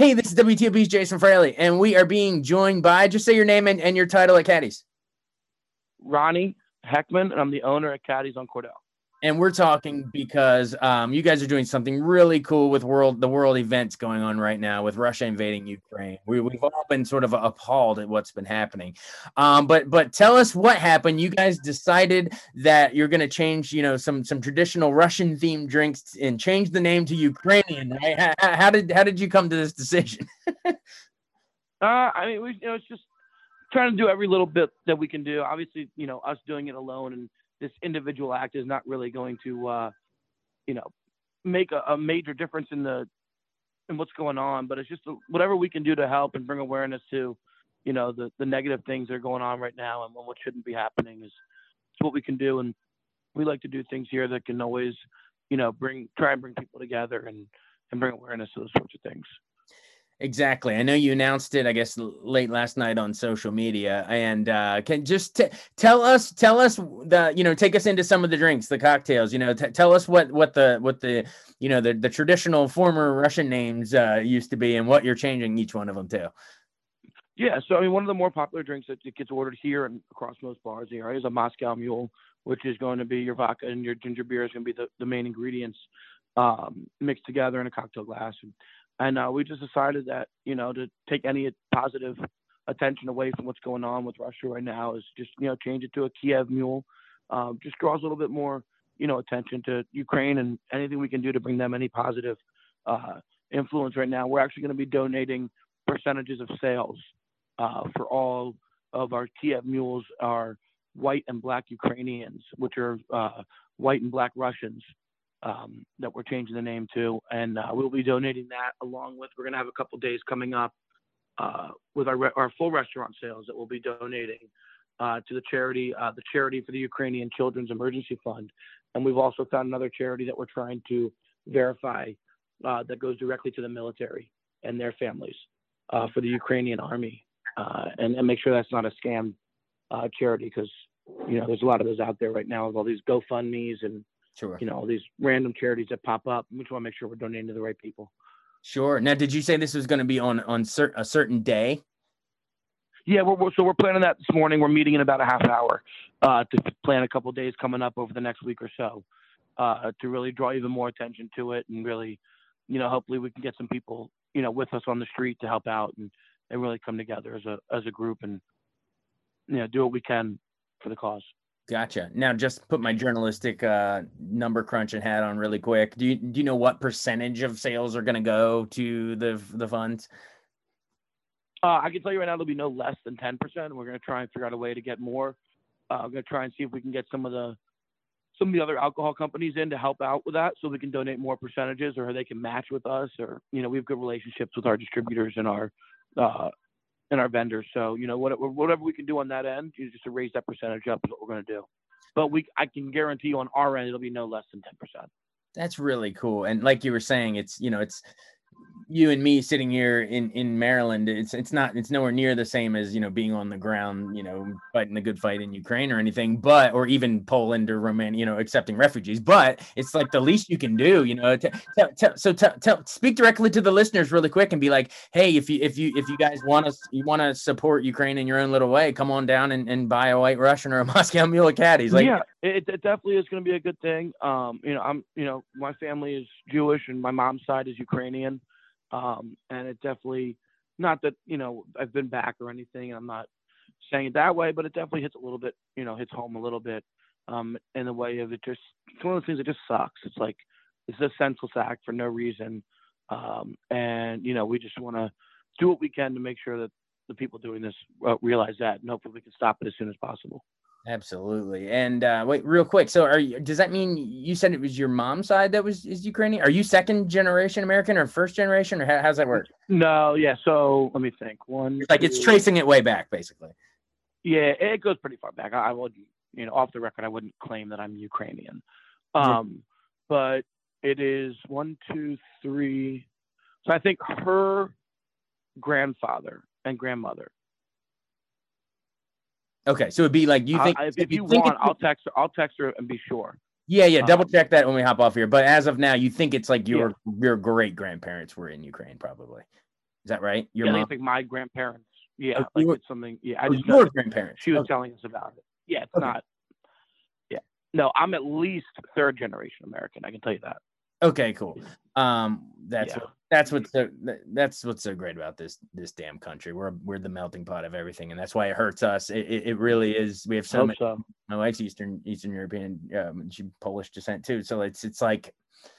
Hey, this is WTOP's Jason Fraley, and we are being joined by, just say your name and your title at Caddies. Ronnie Heckman, and I'm the owner at Caddies on Cordell. And we're talking because you guys are doing something really cool with the world events going on right now with Russia invading Ukraine. We've all been sort of appalled at what's been happening. But tell us what happened. You guys decided that you're going to change, some traditional Russian themed drinks and change the name to Ukrainian, right? How did you come to this decision? It's just trying to do every little bit that we can do. Obviously, us doing it alone and this individual act is not really going to, make a major difference in what's going on. But it's just whatever we can do to help and bring awareness to, the negative things that are going on right now and what shouldn't be happening is what we can do. And we like to do things here that can always, try and bring people together and bring awareness to those sorts of things. Exactly. I know you announced it, I guess, late last night on social media, and can just tell us take us into some of the drinks, the cocktails, tell us what the traditional former Russian names used to be and what you're changing each one of them to. Yeah. So, one of the more popular drinks that gets ordered here and across most bars here is a Moscow Mule, which is going to be your vodka and your ginger beer is going to be the main ingredients mixed together in a cocktail glass. And we just decided that, to take any positive attention away from what's going on with Russia right now is just, change it to a Kiev Mule. Just draws a little bit more, attention to Ukraine and anything we can do to bring them any positive influence right now. We're actually going to be donating percentages of sales for all of our Kiev Mules, are white and black Ukrainians, which are white and black Russians. That we're changing the name to, and we'll be donating that along with, we're going to have a couple days coming up with our full restaurant sales that we'll be donating to the charity for the Ukrainian Children's Emergency Fund. And we've also found another charity that we're trying to verify that goes directly to the military and their families for the Ukrainian army, and make sure that's not a scam charity, because there's a lot of those out there right now with all these GoFundMe's and sure, all these random charities that pop up. We just want to make sure we're donating to the right people. Sure. Now, did you say this was going to be on a certain day? Yeah, we're planning that this morning. We're meeting in about a half hour to plan a couple of days coming up over the next week or so to really draw even more attention to it, and really, hopefully we can get some people, with us on the street to help out and really come together as a group and do what we can for the cause. Gotcha. Now, just put my journalistic number crunching hat on really quick. Do you know what percentage of sales are going to go to the funds? I can tell you right now, it'll be no less than 10%. We're going to try and figure out a way to get more. I'm going to try and see if we can get some of the other alcohol companies in to help out with that, so we can donate more percentages, or they can match with us, or we have good relationships with our distributors and our vendors. So, whatever we can do on that end, just to raise that percentage up is what we're going to do. But I can guarantee you on our end, it'll be no less than 10%. That's really cool. And like you were saying, it's you and me sitting here in Maryland. It's nowhere near the same as, being on the ground, fighting the good fight in Ukraine or anything, or even Poland or Romania, accepting refugees. But it's like the least you can do, speak directly to the listeners really quick and be like, hey, if you guys want to support Ukraine in your own little way, come on down and buy a White Russian or a Moscow Mule at Caddies. Yeah, it definitely is going to be a good thing. My family is Jewish and my mom's side is Ukrainian. And it definitely, not that, I've been back or anything, and I'm not saying it that way, but it definitely hits a little bit, hits home a little bit, in the way of it's one of those things that just sucks. It's like, it's a senseless act for no reason. And, we just want to do what we can to make sure that the people doing this realize that, and hopefully we can stop it as soon as possible. Absolutely. And wait, real quick. So does that mean you said it was your mom's side that is Ukrainian? Are you second generation American or first generation, or how's that work? No. Yeah. So let me think. It's tracing it way back, basically. Yeah, it goes pretty far back. I would, off the record, I wouldn't claim that I'm Ukrainian. But it is 1, 2, 3. So I think her grandfather and grandmother. Okay, so it'd be like you think. If you want, I'll text her and be sure. Yeah. Double check that when we hop off here. But as of now, you think it's like your great grandparents were in Ukraine, probably. Is that right? Your Yeah, I think mom? it's like my grandparents. Oh, Yeah, you like were, it's something. Yeah, I oh, just know your that grandparents. she was Okay. telling us about it. Yeah, it's Okay. not. Yeah, no, I'm at least third generation American. I can tell you that. Okay, cool. That's Yeah. that's what's so great about this damn country. We're the melting pot of everything, and that's why it hurts us. It really is. We have I so hope many. so. My wife's Eastern European, she Polish descent too. So it's like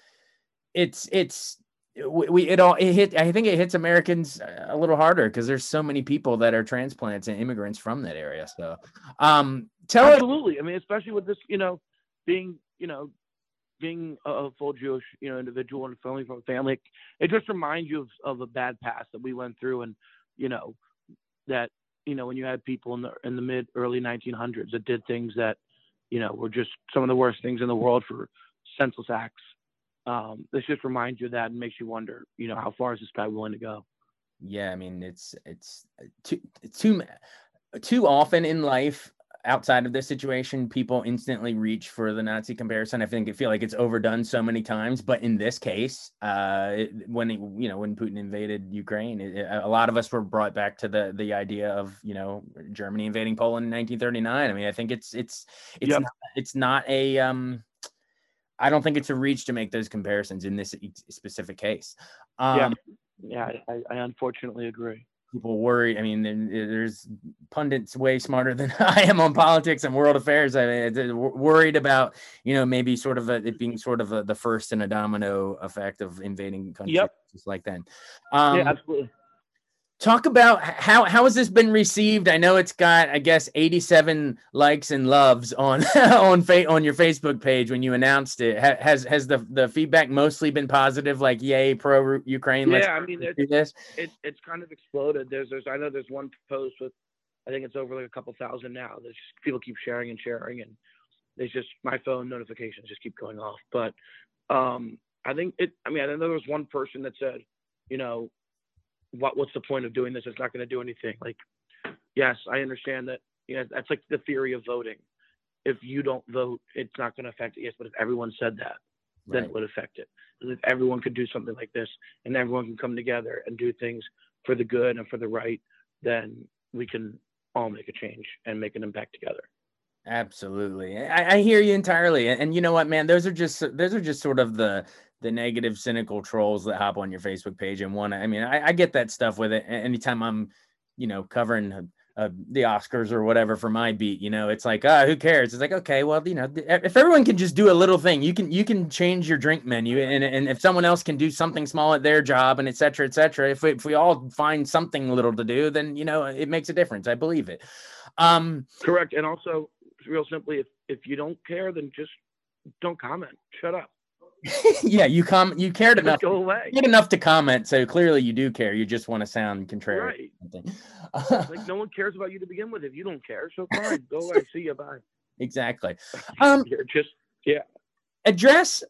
it's we it all it hit. I think it hits Americans a little harder because there's so many people that are transplants and immigrants from that area. So, tell us. Absolutely. I mean, especially with this, being, being a full Jewish, individual and family from a family, it just reminds you of a bad past that we went through, and you know that when you had people in the mid early 1900s that did things that were just some of the worst things in the world for senseless acts. This just reminds you of that and makes you wonder, how far is this guy willing to go? Yeah, I mean it's too too often in life outside of this situation, people instantly reach for the Nazi comparison. I feel like it's overdone so many times, but in this case, when Putin invaded Ukraine, a lot of us were brought back to the idea of Germany invading Poland in 1939. I mean, I think Yep. it's not a I don't think it's a reach to make those comparisons in this specific case. Yeah. Yeah, I unfortunately agree. People worry. I mean, there's pundits way smarter than I am on politics and world affairs. I mean, they're worried about, maybe sort of it being sort of the first in a domino effect of invading countries, Yep. just like then. Yeah, absolutely. Talk about how has this been received? I know it's got, I guess, 87 likes and loves on on your Facebook page when you announced it. Has the feedback mostly been positive? Like, yay, pro Ukraine. Let's Yeah, I mean do this. it's kind of exploded. I know there's one post with, I think it's over like a couple thousand now. There's just people keep sharing, and there's just my phone notifications just keep going off. But I think I know there was one person that said, what's the point of doing this? It's not going to do anything. Like, yes, I understand that. That's like the theory of voting. If you don't vote, it's not going to affect it. Yes, but if everyone said that, then it would affect it. And if everyone could do something like this, and everyone can come together and do things for the good and for the right, then we can all make a change and make an impact together. Absolutely. I hear you entirely. And you know what, man, those are just sort of the negative, cynical trolls that hop on your Facebook page and I get that stuff with it. Anytime I'm, covering the Oscars or whatever for my beat, it's like, who cares? It's like, okay, well, if everyone can just do a little thing, you can change your drink menu, and if someone else can do something small at their job, and et cetera, if we all find something little to do, then, it makes a difference. I believe it. Correct. And also, real simply, if you don't care, then just don't comment. Shut up. Yeah, you cared enough. Go away. You enough to comment, so clearly you do care. You just want to sound contrary. Right. Like, no one cares about you to begin with if you don't care. So fine, go away. See you. Bye. Exactly. You're just Address.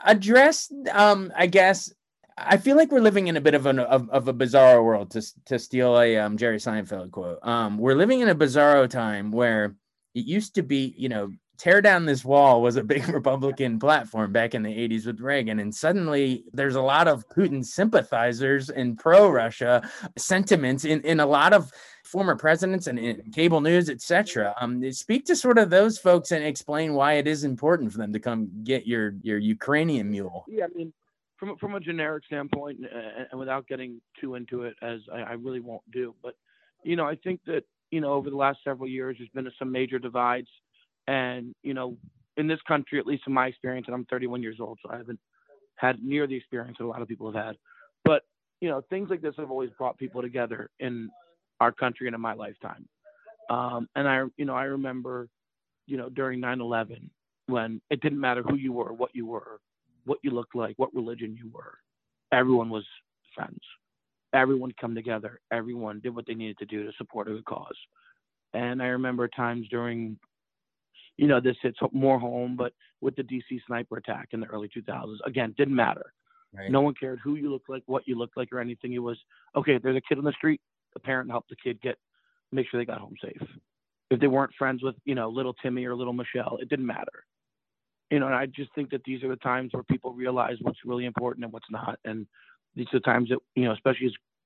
I guess I feel like we're living in a bit of a bizarro world, to steal a Jerry Seinfeld quote. We're living in a bizarro time where it used to be, tear down this wall was a big Republican platform back in the 80s with Reagan. And suddenly there's a lot of Putin sympathizers and pro-Russia sentiments in a lot of former presidents and in cable news, etc. Speak to sort of those folks and explain why it is important for them to come get your Ukrainian mule. Yeah, I mean, from a generic standpoint, and without getting too into it, as I really won't do, but, I think that, over the last several years, there's been some major divides. And, in this country, at least in my experience, and I'm 31 years old, so I haven't had near the experience that a lot of people have had. But, things like this have always brought people together in our country and in my lifetime. And I remember, during 9/11, when it didn't matter who you were, what you looked like, what religion you were, everyone was friends. Everyone come together. Everyone did what they needed to do to support a good cause. And I remember times during, this hits more home, but with the DC sniper attack in the early 2000s, again, didn't matter. Right. No one cared who you looked like, what you looked like, or anything. It was, okay, if there's a kid on the street, the parent helped the kid make sure they got home safe. If they weren't friends with, little Timmy or little Michelle, it didn't matter. And I just think that these are the times where people realize what's really important and what's not. And these are the times that, especially as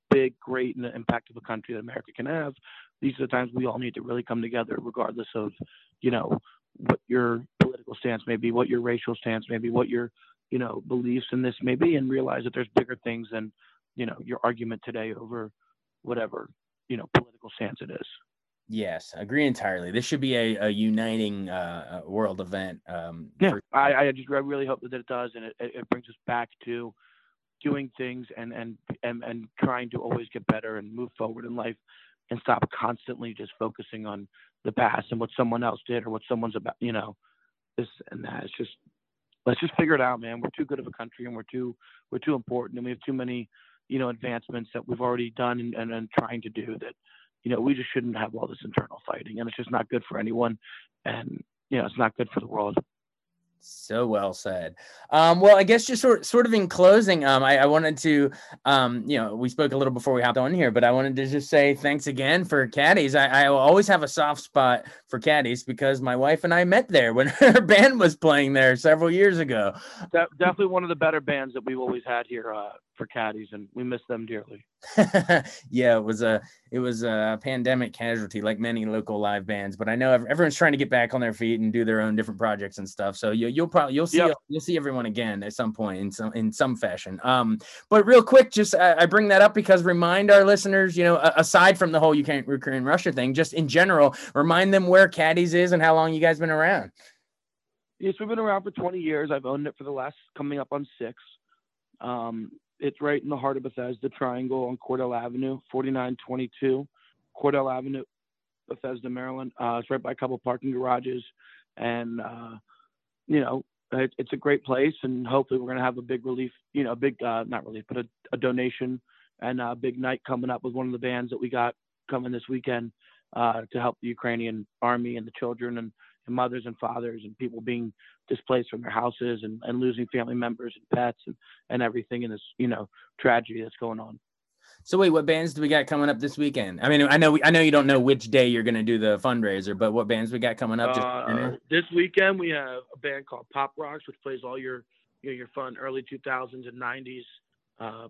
big, great, and impactful country that America can have, these are the times we all need to really come together, regardless of, what your political stance may be, what your racial stance may be, what your, beliefs in this may be, and realize that there's bigger things than, your argument today over whatever, political stance it is. Yes, agree entirely. This should be a uniting world event. I really hope that it does, and it brings us back to doing things and trying to always get better and move forward in life, and stop constantly just focusing on the past and what someone else did or what someone's about, this and that. It's just, let's just figure it out, man. We're too good of a country, and we're too important, and we have too many, advancements that we've already done and trying to do that. We just shouldn't have all this internal fighting, and it's just not good for anyone. And, it's not good for the world. So well said. Well, I guess just sort of in closing, I wanted to, we spoke a little before we hopped on here, but I wanted to just say thanks again for Caddies. I always have a soft spot for Caddies because my wife and I met there when her band was playing there several years ago. Definitely one of the better bands that we've always had here for Caddies, and we miss them dearly. Yeah, it was a pandemic casualty, like many local live bands. But I know everyone's trying to get back on their feet and do their own different projects and stuff. So you'll see everyone again at some point in some fashion. But real quick, just I bring that up because remind our listeners, aside from the whole Ukraine Russia thing, just in general, remind them where Caddies is and how long you guys been around. Yes, we've been around for 20 years. I've owned it for the last coming up on 6. It's right in the heart of Bethesda, Triangle on Cordell Avenue, 4922 Cordell Avenue, Bethesda, Maryland. It's right by a couple parking garages, and it's a great place. And hopefully, we're going to have a big relief, not relief, but a donation and a big night coming up with one of the bands that we got coming this weekend to help the Ukrainian army and the children and mothers and fathers and people being displaced from their houses and losing family members and pets and everything in this, tragedy that's going on. So wait, what bands do we got coming up this weekend? I mean, I know you don't know which day you're going to do the fundraiser, but what bands we got coming up? This weekend we have a band called Pop Rocks, which plays all your fun early 2000s and 90s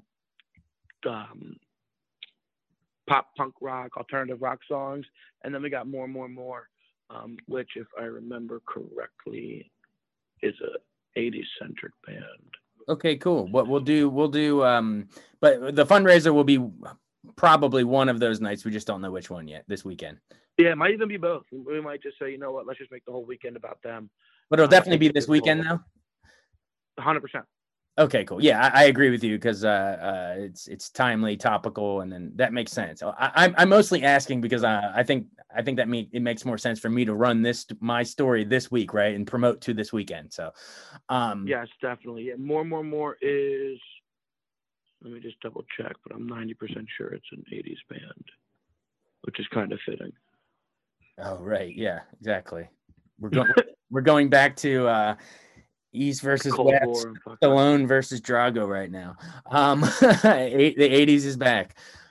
pop punk rock, alternative rock songs, and then we got more, which, if I remember correctly, is a 80s centric band. Okay, cool. What we'll do, but the fundraiser will be probably one of those nights. We just don't know which one yet this weekend. Yeah, it might even be both. We might just say, you know what, let's just make the whole weekend about them. But it'll definitely be this weekend, though. 100%. Okay, cool. Yeah, I agree with you because it's timely, topical, and then that makes sense. I'm mostly asking because I think that it makes more sense for me to run my story this week, right, and promote to this weekend. So, yes, definitely. Yeah, more is. Let me just double check, but I'm 90% sure it's an 80s band, which is kind of fitting. Oh right, yeah, exactly. We're going back to. East versus West, Stallone versus Drago right now. The 80s is back.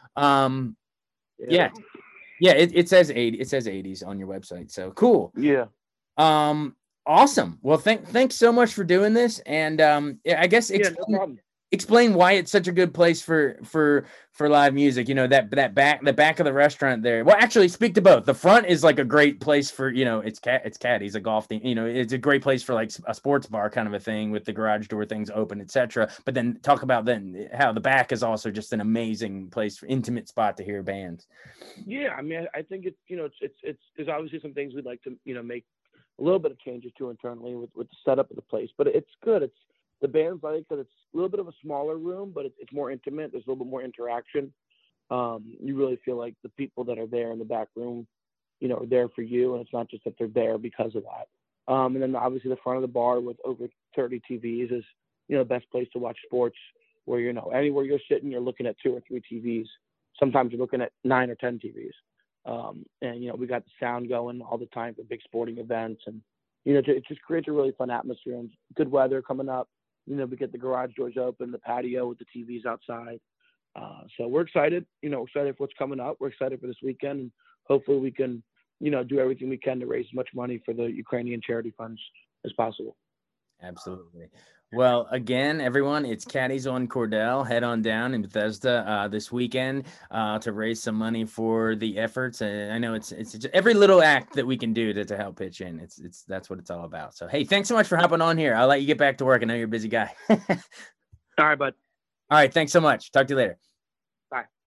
Yeah. It says 80. It says 80s on your website. So cool. Yeah. Awesome. Well, thanks so much for doing this. And I guess no problem. Explain why it's such a good place for live music. The back of the restaurant there. Well, actually, speak to both. The front is like a great place for it's Caddies, a golf thing. It's a great place for like a sports bar kind of a thing with the garage door things open, etc. But then talk about how the back is also just an amazing place for intimate spot to hear bands. Yeah, I mean, I think it's it's there's obviously some things we'd like to make a little bit of changes to internally with the setup of the place, but it's good. The bands like that it's a little bit of a smaller room, but it's more intimate. There's a little bit more interaction. You really feel like the people that are there in the back room, are there for you, and it's not just that they're there because of that. And then obviously the front of the bar with over 30 TVs is, the best place to watch sports where, anywhere you're sitting, you're looking at 2 or 3 TVs. Sometimes you're looking at 9 or 10 TVs. And, we got the sound going all the time for big sporting events. And, it just creates a really fun atmosphere and good weather coming up. We get the garage doors open, the patio with the TVs outside. So we're excited, excited for what's coming up. We're excited for this weekend, and hopefully we can, do everything we can to raise as much money for the Ukrainian charity funds as possible. Absolutely. Well, again, everyone, it's Caddies on Cordell. Head on down in Bethesda this weekend to raise some money for the efforts. And I know it's just every little act that we can do to help pitch in. It's that's what it's all about. So, hey, thanks so much for hopping on here. I'll let you get back to work. I know you're a busy guy. All right, bud. All right, thanks so much. Talk to you later. Bye.